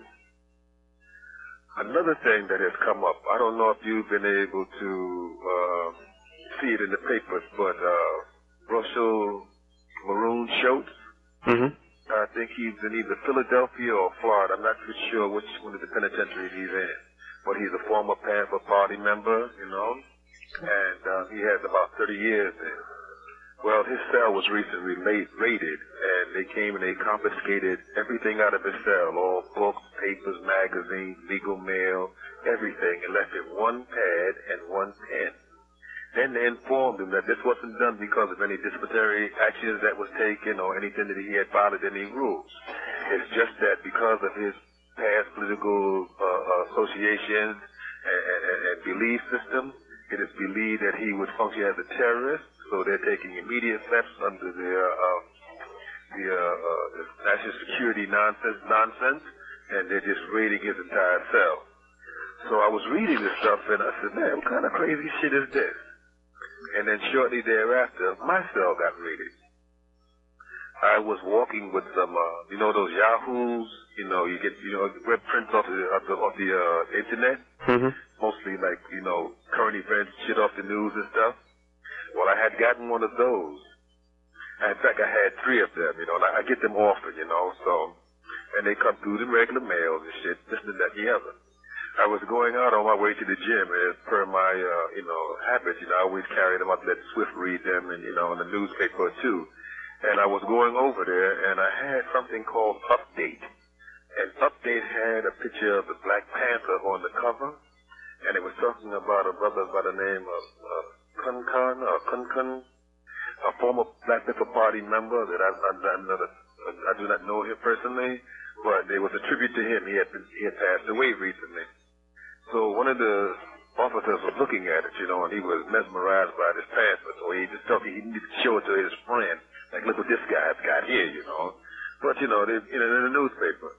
Another thing that has come up, I don't know if you've been able to uh, see it in the papers, but... Uh, Russell Maroon Schultz. Mm-hmm. I think he's in either Philadelphia or Florida. I'm not too sure which one of the penitentiaries he's in. But he's a former Panther Party member, you know, and uh, he has about thirty years in. Well, his cell was recently made, raided, and they came and they confiscated everything out of his cell, all books, papers, magazines, legal mail, everything, and left him one pad and one pen. Then they informed him that this wasn't done because of any disciplinary actions that was taken or anything that he had violated any rules. It's just that because of his past political uh, associations and, and, and belief system, it is believed that he would function as a terrorist. So they're taking immediate steps under their uh, the uh, uh, national security nonsense, nonsense, and they're just raiding his entire cell. So I was reading this stuff and I said, man, what kind of crazy shit is this? And then shortly thereafter, my cell got raided. I was walking with some, uh, you know, those Yahoos, you know, you get, you know, web prints off the, off the, off the uh, internet. Mm-hmm. Mostly like, you know, current events, shit off the news and stuff. Well, I had gotten one of those. In fact, I had three of them, you know, and I, I get them often, you know, so, and they come through the regular mail and shit, this and that and the other. I was going out on my way to the gym, as per my, uh, you know, habit. You know, I always carry them up, let Swift read them, and, you know, in the newspaper, too. And I was going over there, and I had something called Update. And Update had a picture of the Black Panther on the cover, and it was talking about a brother by the name of uh, Kunkun, or Kunkun, a former Black Panther Party member that I, I, I, not, I do not know him personally, but it was a tribute to him. He had, been, he had passed away recently. So one of the officers was looking at it, you know, and he was mesmerized by this panther. So he just felt he needed to show it to his friend. Like, look what this guy's got here, you know. But, you know, they, you know, in the newspaper.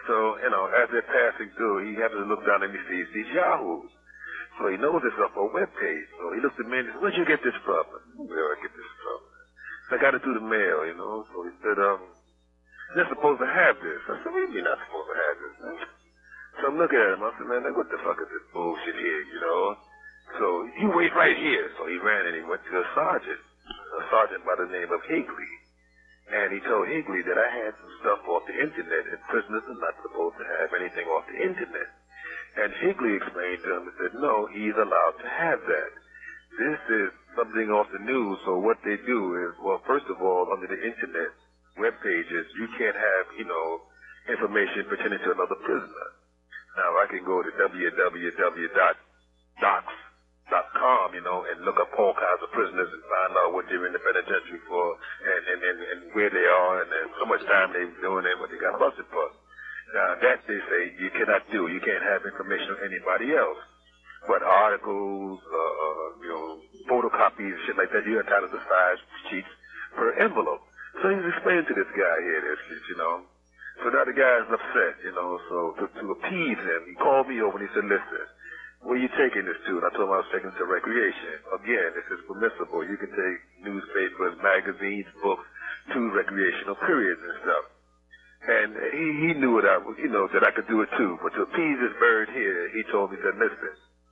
So, you know, as they're passing through, he happens to look down and he sees these yahoos. So he knows it's up on a web page. So he looks at me and says, where'd you get this from? Where did I get this from? I got it through the mail, you know. So he said, um, you're supposed to have this. I said, what do you mean not supposed to have this, man? So I'm looking at him. I said, man, like, what the fuck is this bullshit here, you know? So you wait right here. So he ran and he went to a sergeant, a sergeant by the name of Higley. And he told Higley that I had some stuff off the internet, and prisoners are not supposed to have anything off the internet. And Higley explained to him and said, no, he's allowed to have that. This is something off the news, so what they do is, well, first of all, under the internet web pages, you can't have, you know, information pertaining to another prisoner. Now, I can go to w w w dot docs dot com, you know, and look up all kinds of prisoners and find out what they're in the penitentiary for and, and, and, and where they are and, and how much time they've been doing and what they got busted for. Now, that they say you cannot do. You can't have information on anybody else. But articles, uh, you know, photocopies, shit like that, you're entitled to five sheets per envelope. So he's explaining to this guy here this shit, you know. So now the guy's upset, you know, so to, to appease him, he called me over and he said, listen, where you taking this to? And I told him I was taking it to recreation. Again, this is permissible. You can take newspapers, magazines, books to recreational periods and stuff. And he, he knew it, I, you know, that I could do it too. But to appease this bird here, he told me that, listen,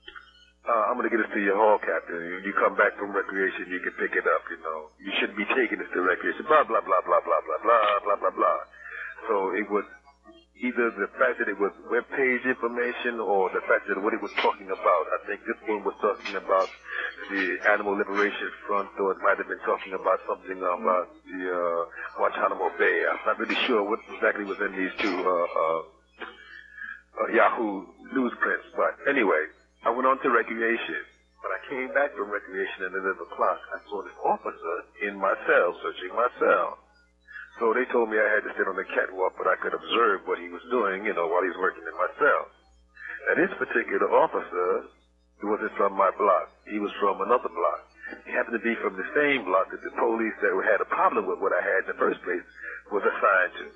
uh, I'm going to get this to your hall captain. When you come back from recreation, you can pick it up, you know. You shouldn't be taking this to recreation. Blah, blah, blah, blah, blah, blah, blah, blah, blah, blah. So it was either the fact that it was web page information or the fact that what it was talking about. I think this one was talking about the Animal Liberation Front, or it might have been talking about something about the uh, Guantanamo Bay. I'm not really sure what exactly was in these two uh, uh, uh, Yahoo newsprints. But anyway, I went on to recreation. When I came back from recreation at eleven o'clock, I saw this officer in my cell, searching my cell. So they told me I had to sit on the catwalk, but I could observe what he was doing, you know, while he was working in my cell. Now, this particular officer, he wasn't from my block. He was from another block. He happened to be from the same block that the police that had a problem with what I had in the first place was assigned to.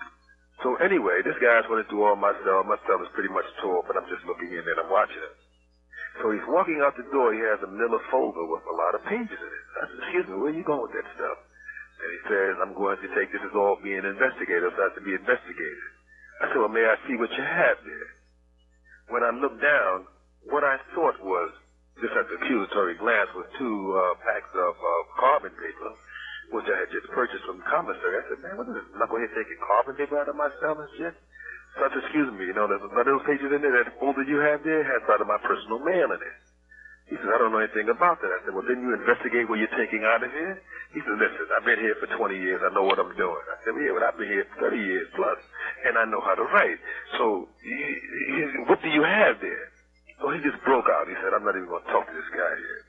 So anyway, this guy's running through all my cell. My cell is pretty much tore, but I'm just looking in and I'm watching him. So he's walking out the door. He has a manila folder with a lot of pages in it. I said, excuse me, where are you going with that stuff? And he says, I'm going to take, this is all being investigated. It has to be investigated. I said, well, may I see what you have there? When I looked down, what I thought was, just at the accusatory glance, was two uh, packs of uh, carbon paper, which I had just purchased from the commissary. I said, man, what is this? I'm not going to take carbon paper out of my cell and shit? So I said, excuse me, you know, there's none of those pages in there. That folder you have there has part of my personal mail in it. He says, I don't know anything about that. I said, well, didn't you investigate what you're taking out of here? He said, listen, I've been here for twenty years. I know what I'm doing. I said, well, yeah, but I've been here for thirty years plus, and I know how to write. So what do you have there? So he just broke out. He said, I'm not even going to talk to this guy here.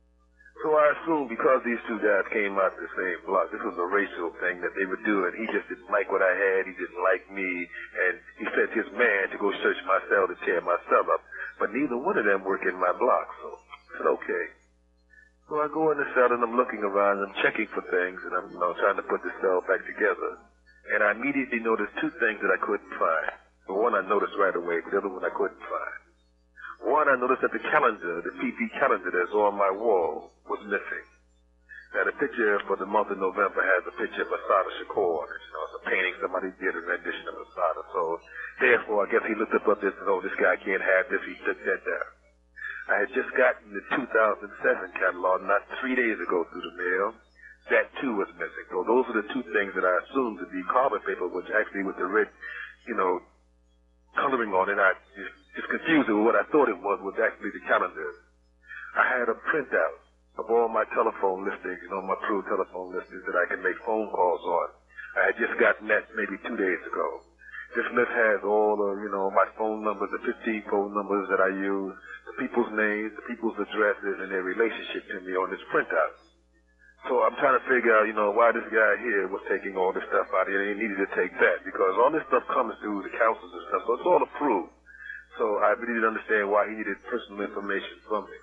So I assumed because these two guys came out the same block, this was a racial thing that they would do, and he just didn't like what I had. He didn't like me, and he sent his man to go search my cell to tear my cell up. But neither one of them work in my block, so I said, okay. So I go in the cell, and I'm looking around, and I'm checking for things, and I'm, you know, trying to put the cell back together. And I immediately noticed two things that I couldn't find. The one I noticed right away, but the other one I couldn't find. One, I noticed that the calendar, the P P calendar that's on my wall, was missing. Now, the picture for the month of November has a picture of Assata Shakur on it. You know, it's a painting somebody did, a rendition of Assata. So, therefore, I guess he looked up this and, oh, this guy can't have this. He took that down. I had just gotten the two thousand seven catalog not three days ago through the mail. That, too, was missing. So those are the two things that I assumed to be carbon paper, which actually with the red, you know, coloring on it, I just, just confused it with what I thought it was, was actually the calendar. I had a printout of all my telephone listings, you know, my Pru telephone listings that I can make phone calls on. I had just gotten that maybe two days ago. This list has all the, you know, my phone numbers, the fifteen phone numbers that I use, the people's names, the people's addresses, and their relationship to me on this printout. So I'm trying to figure out, you know, why this guy here was taking all this stuff out here, and he needed to take that, because all this stuff comes through the councils and stuff, so it's all approved. So I really didn't understand why he needed personal information from me.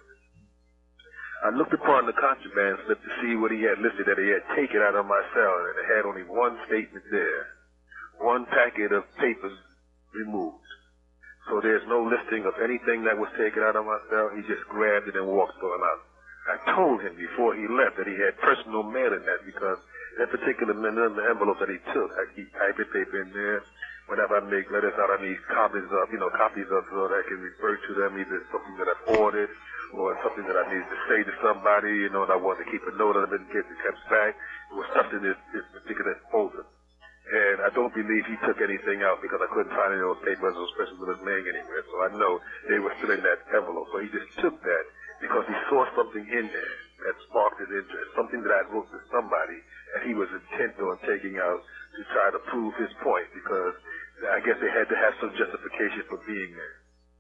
I looked upon the contraband slip to see what he had listed that he had taken out of my cell, and it had only one statement there. One packet of papers removed. So there's no listing of anything that was taken out of my cell. He just grabbed it and walked on out. I told him before he left that he had personal mail in that, because that particular envelope that he took, I keep typing paper in there. Whenever I make letters out, I need copies of, you know, copies of so that I can refer to them, either something that I've ordered or something that I needed to say to somebody, you know, and I wanted to keep a note of it in case it comes back. It was stuffed in this, this particular folder. And I don't believe he took anything out, because I couldn't find any of those papers, those persons with his name anywhere. So I know they were still in that envelope. So he just took that because he saw something in there that sparked his interest, something that I wrote to somebody that he was intent on taking out to try to prove his point, because I guess they had to have some justification for being there.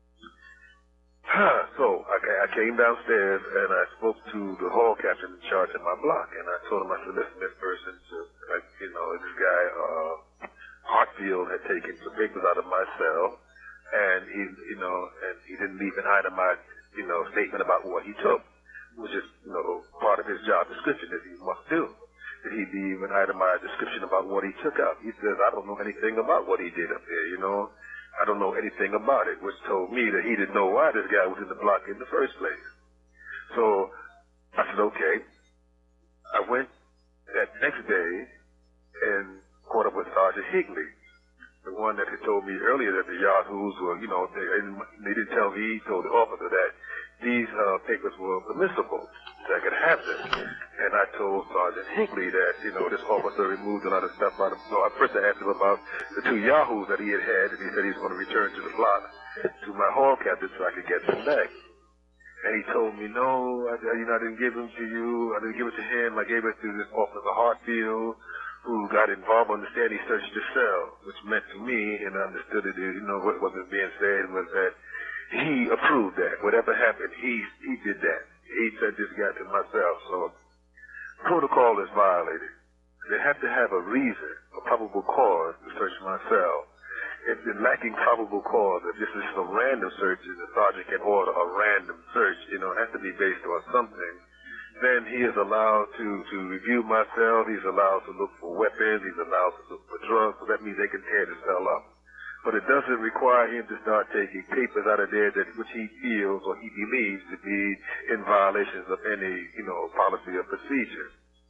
So I, I came downstairs and I spoke to the hall captain in charge of my block, and I told him, I said, listen, this person, like, you know, this guy, uh, Hartfield had taken some papers out of my cell, and he, you know, and he didn't leave an itemized, you know, statement about what he took, which is, you know, part of his job description that he must do. Did he leave an itemized description about what he took out? He says, I don't know anything about what he did up there, you know. I don't know anything about it, which told me that he didn't know why this guy was in the block in the first place. So I said, okay. I went that next day and caught up with Sergeant Higley, the one that had told me earlier that the Yahoos were, you know, they, and they didn't tell me, he told the officer that these uh, papers were permissible, that I could have them. And I told Sergeant Higley that, you know, this officer removed a lot of stuff out of him. So I first I asked him about the two Yahoos that he had had, and he said he was going to return to the block to my hall captain so I could get them back. And he told me, no, I, you know, I didn't give them to you. I didn't give it to him. I gave it to this officer Hartfield, who got involved. Understand he searched the cell, which meant to me, and I understood it, you know, what was being said was that he approved that. Whatever happened, he he did that. He sent this guy to myself. So protocol is violated. They have to have a reason, a probable cause to search my cell. If they're lacking probable cause, if this is a random search, and the sergeant can order a random search, you know, it has to be based on something, then he is allowed to, to review my cell. He's allowed to look for weapons. He's allowed to look for drugs. So that means they can tear the cell up. But it doesn't require him to start taking papers out of there that which he feels or he believes to be in violations of any, you know, policy or procedure.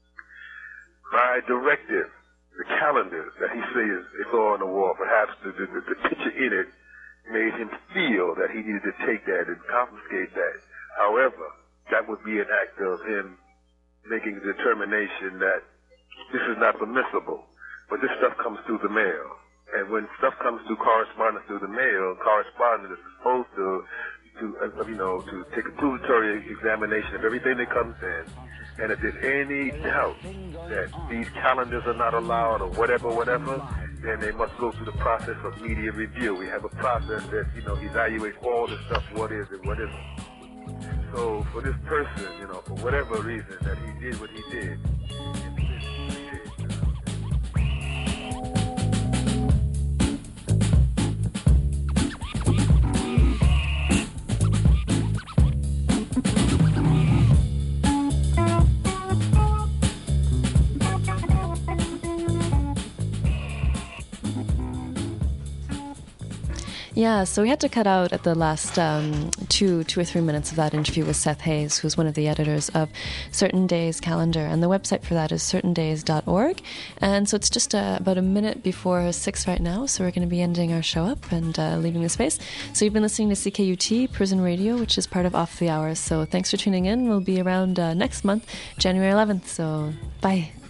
By directive, the calendar that he says is on the wall, perhaps the, the, the picture in it made him feel that he needed to take that and confiscate that. However, that would be an act of him making a determination that this is not permissible, but this stuff comes through the mail. And when stuff comes through correspondence through the mail, correspondent is supposed to, to uh, you know, to take a precatory examination of everything that comes in. And if there's any doubt that these calendars are not allowed or whatever, whatever, then they must go through the process of media review. We have a process that, you know, evaluates all the stuff, what is and what isn't. So for this person, you know, for whatever reason that he did what he did, Yeah, so we had to cut out at the last um, two, two or three minutes of that interview with Seth Hayes, who's one of the editors of Certain Days Calendar, and the website for that is certain days dot org. And so it's just uh, about a minute before six right now, so we're going to be ending our show up and uh, leaving the space. So you've been listening to C K U T Prison Radio, which is part of Off the Hours. So thanks for tuning in. We'll be around uh, next month, January eleventh. So bye.